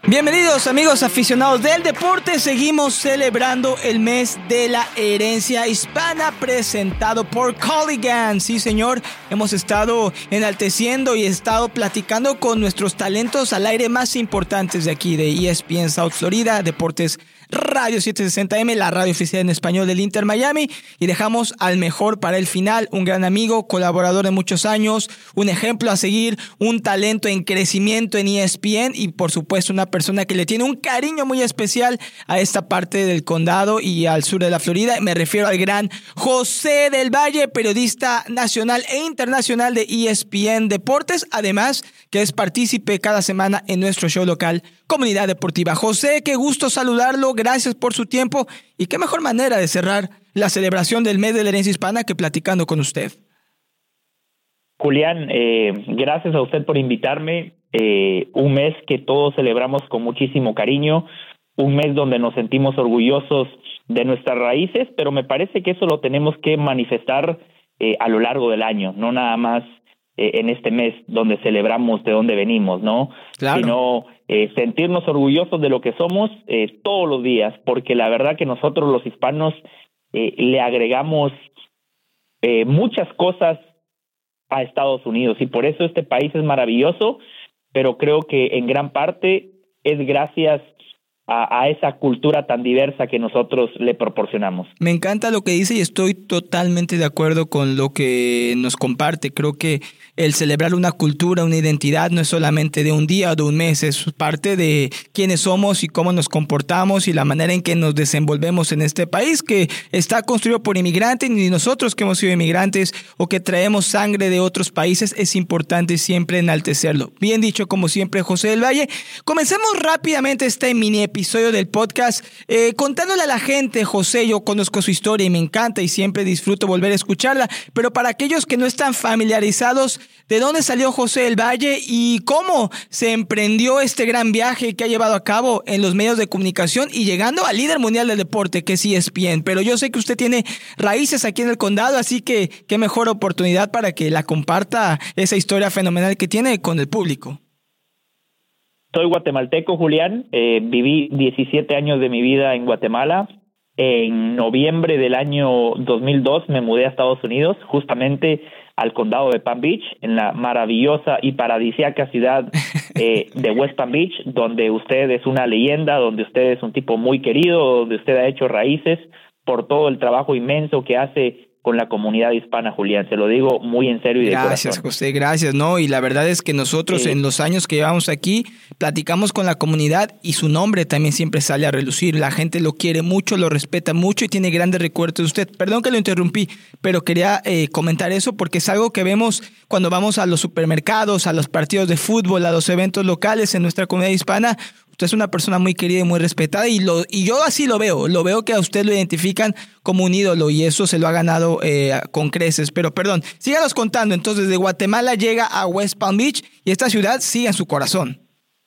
Bienvenidos amigos aficionados del deporte, seguimos celebrando el mes de la herencia hispana presentado por Culligan. Sí señor, hemos estado enalteciendo y estado platicando con nuestros talentos al aire más importantes de aquí de ESPN South Florida, Deportes Radio 760M, la radio oficial en español del Inter Miami, y dejamos al mejor para el final, un gran amigo, colaborador de muchos años, un ejemplo a seguir, un talento en crecimiento en ESPN y por supuesto una persona que le tiene un cariño muy especial a esta parte del condado y al sur de la Florida. Me refiero al gran José del Valle, periodista nacional e internacional de ESPN Deportes, además que es partícipe cada semana en nuestro show local Comunidad Deportiva. José, qué gusto saludarlo, gracias por su tiempo y qué mejor manera de cerrar la celebración del mes de la herencia hispana que platicando con usted. Julián, gracias a usted por invitarme. Un mes que todos celebramos con muchísimo cariño, un mes donde nos sentimos orgullosos de nuestras raíces, pero me parece que eso lo tenemos que manifestar a lo largo del año, no nada más en este mes donde celebramos de dónde venimos, ¿no? Claro. Sino sentirnos orgullosos de lo que somos todos los días, porque la verdad que nosotros los hispanos le agregamos muchas cosas a Estados Unidos y por eso este país es maravilloso, pero creo que en gran parte es gracias a esa cultura tan diversa que nosotros le proporcionamos. Me encanta lo que dice y estoy totalmente de acuerdo con lo que nos comparte. Creo que el celebrar una cultura, una identidad, no es solamente de un día o de un mes, es parte de quiénes somos y cómo nos comportamos y la manera en que nos desenvolvemos en este país que está construido por inmigrantes, y nosotros que hemos sido inmigrantes o que traemos sangre de otros países, es importante siempre enaltecerlo. Bien dicho, como siempre, José del Valle. Comencemos rápidamente este mini episodio del podcast contándole a la gente. José, yo conozco su historia y me encanta y siempre disfruto volver a escucharla, pero para aquellos que no están familiarizados, ¿de dónde salió José del Valle y cómo se emprendió este gran viaje que ha llevado a cabo en los medios de comunicación y llegando al líder mundial del deporte que es ESPN? Pero yo sé que usted tiene raíces aquí en el condado, así que qué mejor oportunidad para que la comparta esa historia fenomenal que tiene con el público. Soy guatemalteco, Julián. Viví 17 años de mi vida en Guatemala. En noviembre del año 2002 me mudé a Estados Unidos, justamente al condado de Palm Beach, en la maravillosa y paradisíaca ciudad de West Palm Beach, donde usted es una leyenda, donde usted es un tipo muy querido, donde usted ha hecho raíces por todo el trabajo inmenso que hace con la comunidad hispana, Julián. Se lo digo muy en serio y de corazón. Gracias, José, gracias. No, y la verdad es que nosotros en los años que llevamos aquí platicamos con la comunidad y su nombre también siempre sale a relucir. La gente lo quiere mucho, lo respeta mucho y tiene grandes recuerdos de usted. Perdón que lo interrumpí, pero quería comentar eso porque es algo que vemos cuando vamos a los supermercados, a los partidos de fútbol, a los eventos locales en nuestra comunidad hispana. Usted es una persona muy querida y muy respetada y yo así lo veo que a usted lo identifican como un ídolo y eso se lo ha ganado con creces. Pero perdón, síganos contando. Entonces, de Guatemala llega a West Palm Beach y esta ciudad sigue en su corazón.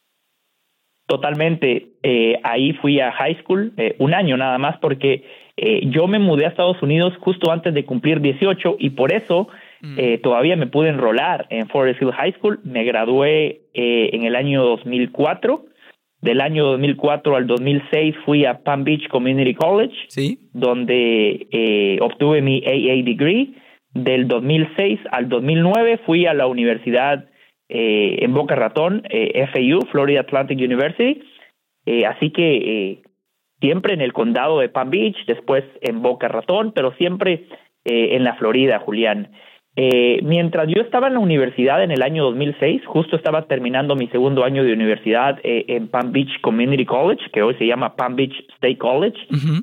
Totalmente. Ahí fui a high school, un año nada más, porque yo me mudé a Estados Unidos justo antes de cumplir 18 y por eso todavía me pude enrolar en Forest Hill High School. Me gradué en el año 2004. Del año 2004 al 2006 fui a Palm Beach Community College, ¿sí?, donde obtuve mi AA degree. Del 2006 al 2009 fui a la universidad en Boca Ratón, FAU, Florida Atlantic University. Así que siempre en el condado de Palm Beach, después en Boca Ratón, pero siempre en la Florida, Julián. Mientras yo estaba en la universidad en el año 2006, justo estaba terminando mi segundo año de universidad en Palm Beach Community College, que hoy se llama Palm Beach State College. Uh-huh.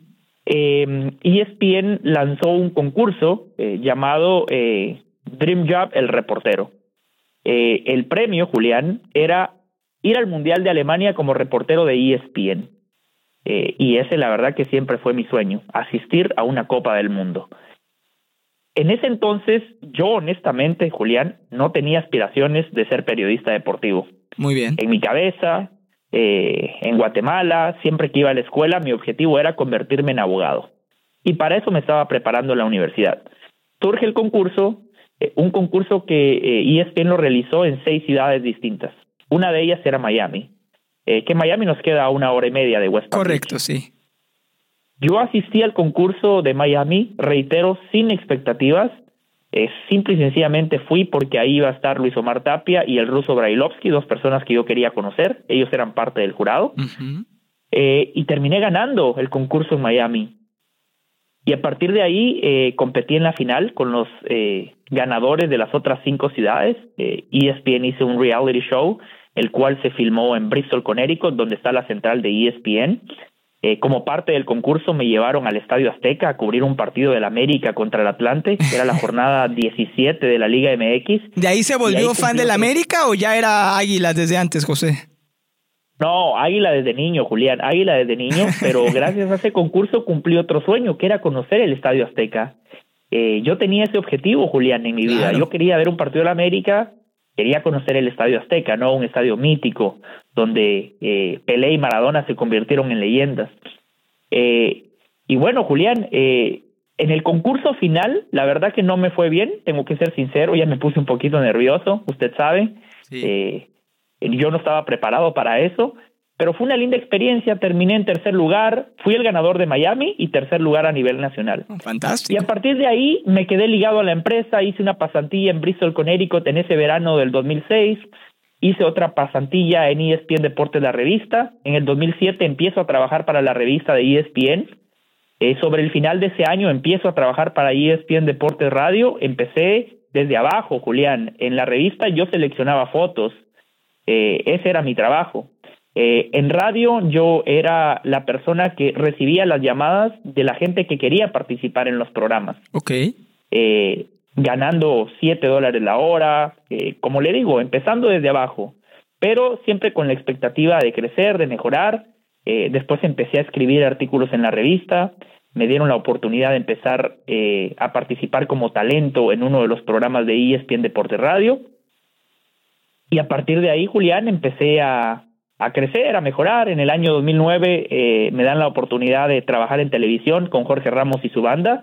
ESPN lanzó un concurso llamado Dream Job, el reportero. El premio, Julián, era ir al Mundial de Alemania como reportero de ESPN. Y ese, la verdad, que siempre fue mi sueño, asistir a una Copa del Mundo. En ese entonces, yo honestamente, Julián, no tenía aspiraciones de ser periodista deportivo. Muy bien. En mi cabeza, en Guatemala, siempre que iba a la escuela, mi objetivo era convertirme en abogado. Y para eso me estaba preparando en la universidad. Surge el concurso, un concurso que ESPN lo realizó en 6 ciudades distintas. Una de ellas era Miami. que Miami nos queda a 1 hora y media de West Palm Beach. Correcto, sí. Yo asistí al concurso de Miami, reitero, sin expectativas. Simple y sencillamente fui porque ahí iba a estar Luis Omar Tapia y el ruso Brailovsky, 2 personas que yo quería conocer. Ellos eran parte del jurado. Uh-huh. Y terminé ganando el concurso en Miami. Y a partir de ahí competí en la final con los ganadores de las otras 5 ciudades. ESPN hizo un reality show, el cual se filmó en Bristol, Connecticut, donde está la central de ESPN. Como parte del concurso me llevaron al Estadio Azteca a cubrir un partido del América contra el Atlante, que era la jornada 17 de la Liga MX. ¿De ahí se volvió fan del América o ya era Águila desde antes, José? No, Águila desde niño, Julián, Águila desde niño, pero gracias a ese concurso cumplí otro sueño, que era conocer el Estadio Azteca. Yo tenía ese objetivo, Julián, en mi vida. Yo quería ver un partido de la América, quería conocer el Estadio Azteca, ¿no? Un estadio mítico, donde Pelé y Maradona se convirtieron en leyendas. Y bueno, Julián, en el concurso final, la verdad que no me fue bien, tengo que ser sincero, ya me puse un poquito nervioso, usted sabe. Sí. Yo no estaba preparado para eso, pero fue una linda experiencia. Terminé en 3er lugar, fui el ganador de Miami y 3er lugar a nivel nacional. Fantástico. Y a partir de ahí me quedé ligado a la empresa, hice una pasantía en Bristol, Connecticut en ese verano del 2006, hice otra pasantilla en ESPN Deportes, la revista. En el 2007 empiezo a trabajar para la revista de ESPN. Sobre el final de ese año empiezo a trabajar para ESPN Deportes Radio. Empecé desde abajo, Julián. En la revista yo seleccionaba fotos. Ese era mi trabajo. En radio yo era la persona que recibía las llamadas de la gente que quería participar en los programas. Okay. Ganando $7 la hora, como le digo, empezando desde abajo, pero siempre con la expectativa de crecer, de mejorar. Después empecé a escribir artículos en la revista, me dieron la oportunidad de empezar a participar como talento en uno de los programas de ESPN Deportes Radio. Y a partir de ahí, Julián, empecé a crecer, a mejorar. En el año 2009 me dan la oportunidad de trabajar en televisión con Jorge Ramos y su banda.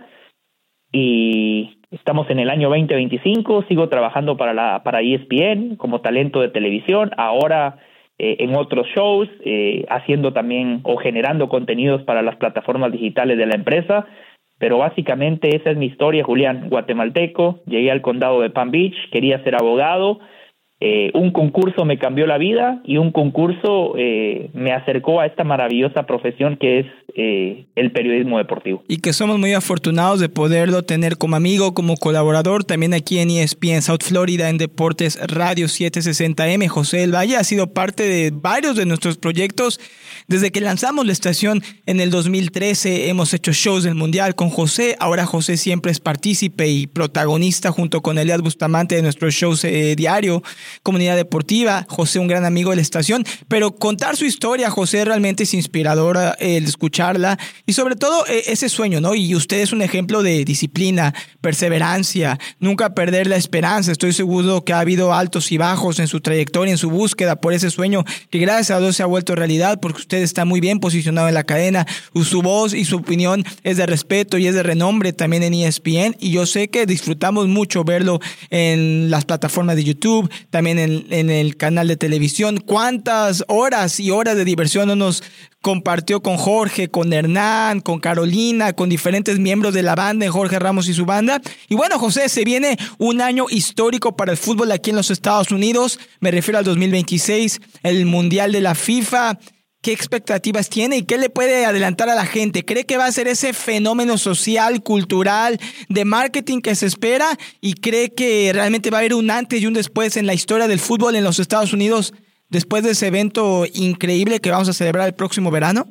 Y estamos en el año 2025, sigo trabajando para ESPN como talento de televisión, ahora en otros shows, haciendo también o generando contenidos para las plataformas digitales de la empresa. Pero básicamente esa es mi historia, Julián. Guatemalteco, llegué al condado de Palm Beach, quería ser abogado. Un concurso me cambió la vida y un concurso me acercó a esta maravillosa profesión que es el periodismo deportivo. Y que somos muy afortunados de poderlo tener como amigo, como colaborador, también aquí en ESPN South Florida, en Deportes Radio 760M. José del Valle ha sido parte de varios de nuestros proyectos. Desde que lanzamos la estación en el 2013 hemos hecho shows del Mundial con José. Ahora José siempre es partícipe y protagonista junto con Elias Bustamante de nuestros shows diario, Comunidad Deportiva. José, un gran amigo de la estación, pero contar su historia, José, realmente es inspirador el escucharla y sobre todo ese sueño, ¿no? Y usted es un ejemplo de disciplina, perseverancia, nunca perder la esperanza. Estoy seguro que ha habido altos y bajos en su trayectoria, en su búsqueda por ese sueño que gracias a Dios se ha vuelto realidad, porque usted está muy bien posicionado en la cadena. Su voz y su opinión es de respeto y es de renombre también en ESPN, y yo sé que disfrutamos mucho verlo en las plataformas de YouTube, también en el canal de televisión. ¿Cuántas horas y horas de diversión no nos compartió con Jorge, con Hernán, con Carolina, con diferentes miembros de la banda, Jorge Ramos y su banda? Y bueno, José, se viene un año histórico para el fútbol aquí en los Estados Unidos. Me refiero al 2026, el Mundial de la FIFA. ¿Qué expectativas tiene y qué le puede adelantar a la gente? ¿Cree que va a ser ese fenómeno social, cultural, de marketing que se espera? ¿Y cree que realmente va a haber un antes y un después en la historia del fútbol en los Estados Unidos después de ese evento increíble que vamos a celebrar el próximo verano?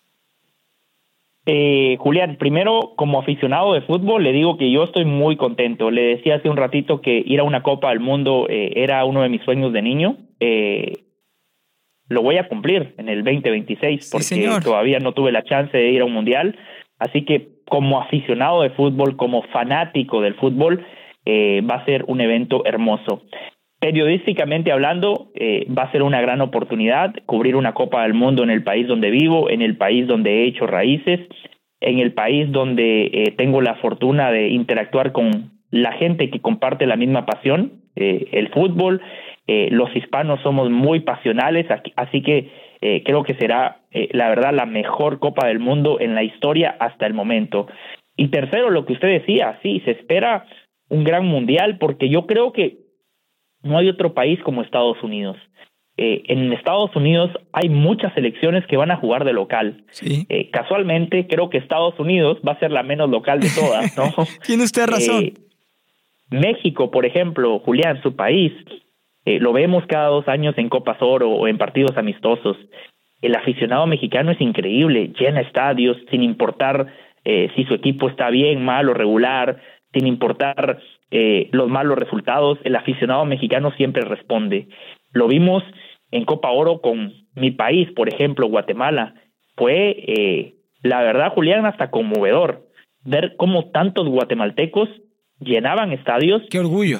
Julián, primero, como aficionado de fútbol, le digo que yo estoy muy contento. Le decía hace un ratito que ir a una Copa del Mundo era uno de mis sueños de niño. Lo voy a cumplir en el 2026 porque sí, todavía no tuve la chance de ir a un mundial. Así que como aficionado de fútbol, como fanático del fútbol, va a ser un evento hermoso. Periodísticamente hablando, va a ser una gran oportunidad cubrir una Copa del Mundo en el país donde vivo, en el país donde he hecho raíces, en el país donde tengo la fortuna de interactuar con la gente que comparte la misma pasión, el fútbol. Los hispanos somos muy pasionales, así que creo que será, la verdad, la mejor Copa del Mundo en la historia hasta el momento. Y tercero, lo que usted decía, sí, se espera un gran mundial, porque yo creo que no hay otro país como Estados Unidos. En Estados Unidos hay muchas selecciones que van a jugar de local. Sí. Casualmente, creo que Estados Unidos va a ser la menos local de todas, ¿no? Tiene usted razón. México, por ejemplo, Julián, su país, lo vemos cada 2 años en Copas Oro o en partidos amistosos. El aficionado mexicano es increíble, llena estadios sin importar si su equipo está bien, mal o regular, sin importar los malos resultados, el aficionado mexicano siempre responde. Lo vimos en Copa Oro con mi país, por ejemplo, Guatemala. Fue, la verdad, Julián, hasta conmovedor ver cómo tantos guatemaltecos llenaban estadios. ¡Qué orgullo!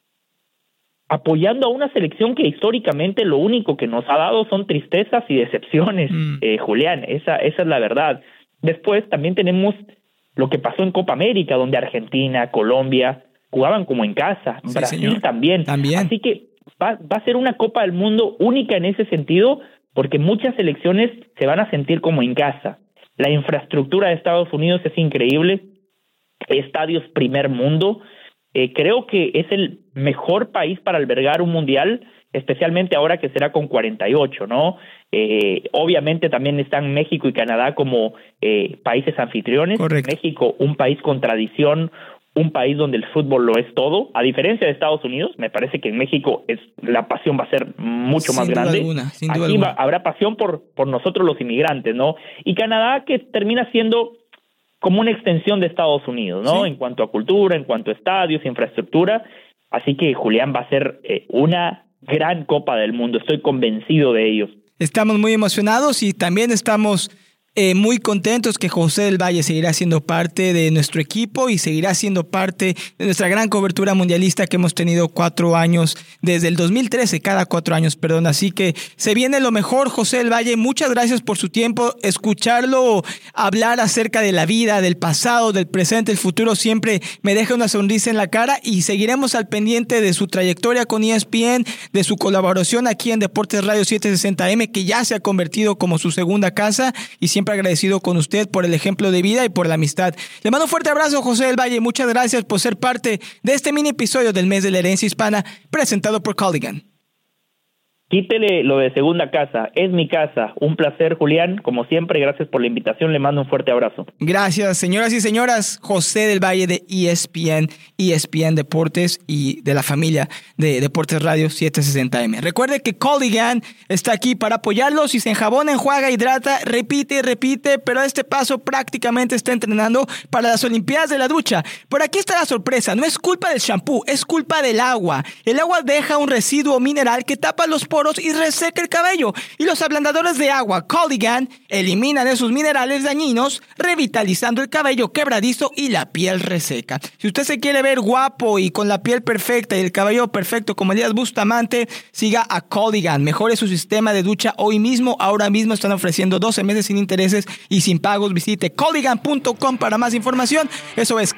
Apoyando a una selección que históricamente lo único que nos ha dado son tristezas y decepciones, Julián, esa es la verdad. Después también tenemos lo que pasó en Copa América, donde Argentina, Colombia jugaban como en casa, sí, Brasil señor. también. Así que va a ser una Copa del Mundo única en ese sentido, porque muchas selecciones se van a sentir como en casa. La infraestructura de Estados Unidos es increíble, estadios primer mundo. Creo que es el mejor país para albergar un mundial, especialmente ahora que será con 48, ¿no? Obviamente también están México y Canadá como países anfitriones. Correcto. México, un país con tradición, un país donde el fútbol lo es todo. A diferencia de Estados Unidos, me parece que en México la pasión va a ser mucho más grande. Sin duda alguna. Habrá pasión por nosotros los inmigrantes, ¿no? Y Canadá, que termina siendo como una extensión de Estados Unidos, ¿no? Sí. En cuanto a cultura, en cuanto a estadios, infraestructura. Así que, Julián, va a ser una gran Copa del Mundo. Estoy convencido de ello. Estamos muy emocionados y también estamos muy contentos que José del Valle seguirá siendo parte de nuestro equipo y seguirá siendo parte de nuestra gran cobertura mundialista que hemos tenido 4 años, desde el 2013, cada 4 años, perdón. Así que se viene lo mejor, José del Valle. Muchas gracias por su tiempo. Escucharlo hablar acerca de la vida, del pasado, del presente, el futuro, siempre me deja una sonrisa en la cara, y seguiremos al pendiente de su trayectoria con ESPN, de su colaboración aquí en Deportes Radio 760M, que ya se ha convertido como su segunda casa, y siempre agradecido con usted por el ejemplo de vida y por la amistad. Le mando un fuerte abrazo, José del Valle. Muchas gracias por ser parte de este mini episodio del mes de la herencia hispana presentado por Culligan. Quítele lo de segunda casa, es mi casa. Un placer, Julián, como siempre, gracias por la invitación, le mando un fuerte abrazo. Gracias, señoras y señoras. José del Valle de ESPN Deportes y de la familia de Deportes Radio 760M. Recuerde que Culligan está aquí para apoyarlos. Si se enjabona, enjuaga, hidrata, repite, pero a este paso prácticamente está entrenando para las Olimpiadas de la ducha. Por aquí está la sorpresa, no es culpa del shampoo, es culpa del agua. El agua deja un residuo mineral que tapa los poros y reseca el cabello, y los ablandadores de agua Culligan eliminan esos minerales dañinos, revitalizando el cabello quebradizo y la piel reseca. Si usted se quiere ver guapo y con la piel perfecta y el cabello perfecto como Elías Bustamante, siga a Culligan, mejore su sistema de ducha hoy mismo. Ahora mismo están ofreciendo 12 meses sin intereses y sin pagos. Visite Culligan.com para más información. Eso es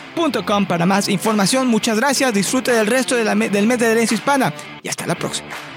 Culligan.com para más información. Muchas gracias, disfrute del resto del mes de herencia hispana y hasta la próxima.